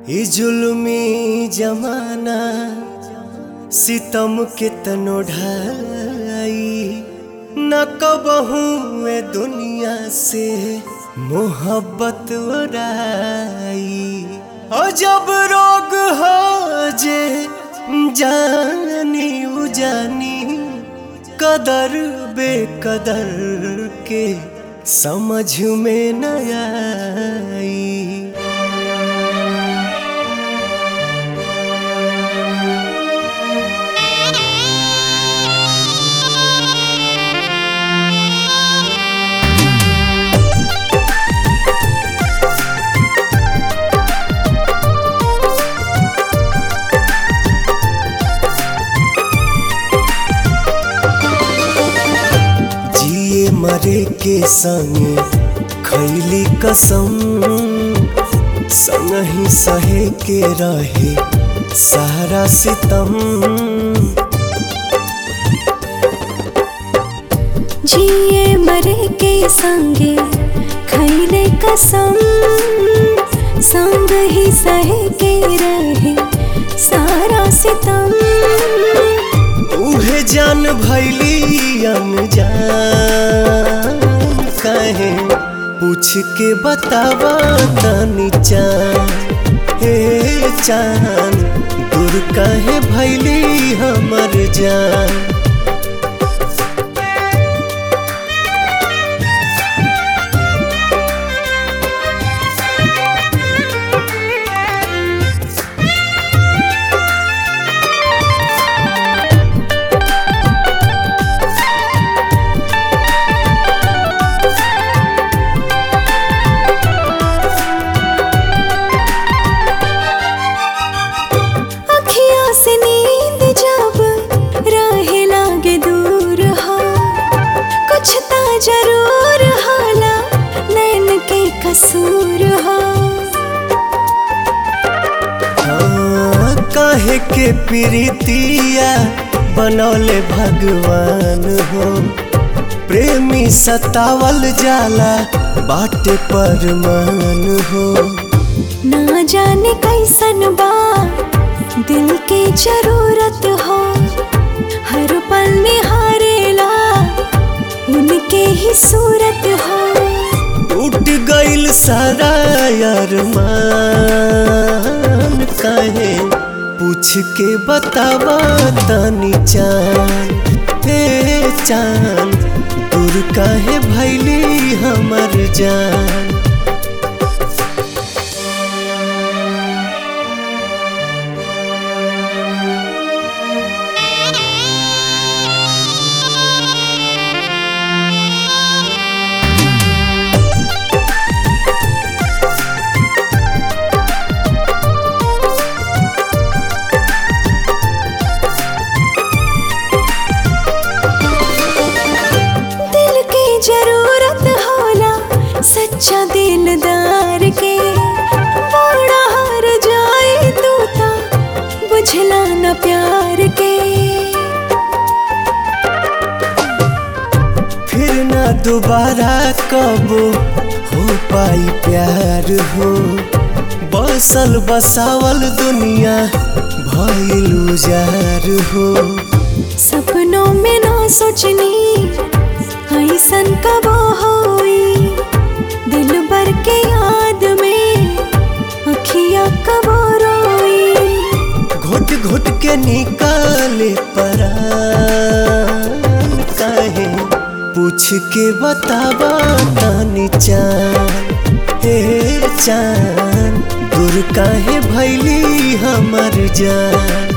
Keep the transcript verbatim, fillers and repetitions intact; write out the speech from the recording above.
ई जुल्मी जमाना सितम के तनो ढाई न कबहू ए दुनिया से मोहब्बत ओराई। और जब रोग हो जे जानी उजानी कदर बेकदर के समझ में न आई। मरे के संगे खैली कसम संग ही सहे के रहे सारा सितम। जिए मरे के संगे खैले कसम संग ही सहे के रहे सारा सितम। उहे जान भैली अनजान काहे पूछ के बतावा तनी चान। हे चान दूर काहे भैली हमर जान। जरूर होला नैन के कसूर हो। हाँ, काहे के प्रीतिया बनौले भगवान हो। प्रेमी सतावल जाला बाटे परमान हो। ना जाने कैसन बा दिल के जरूरत हो। हर पल निहारेला उनके ही सूरत हो। टूट गइल सारा अरमान काहे पूछ के बतावा तनी चान। हे चान दूर काहे भैली हमर जान। जरूरत होला सच्चा दिलदार के। बड़ा हार जाए तू ता बुझला न प्यार के। फिर न दोबारा कब हो पाई प्यार हो। बसल बसावल दुनिया भइल उजार हो। सपनों में ना सोचनी ऐसन कब होई। दिल भर के याद में अखियाँ कब रोई। घुट घुट के निकाले परान काहे पूछ के बतावा तनी चान। हे चान दूर काहे भैली हमर जान।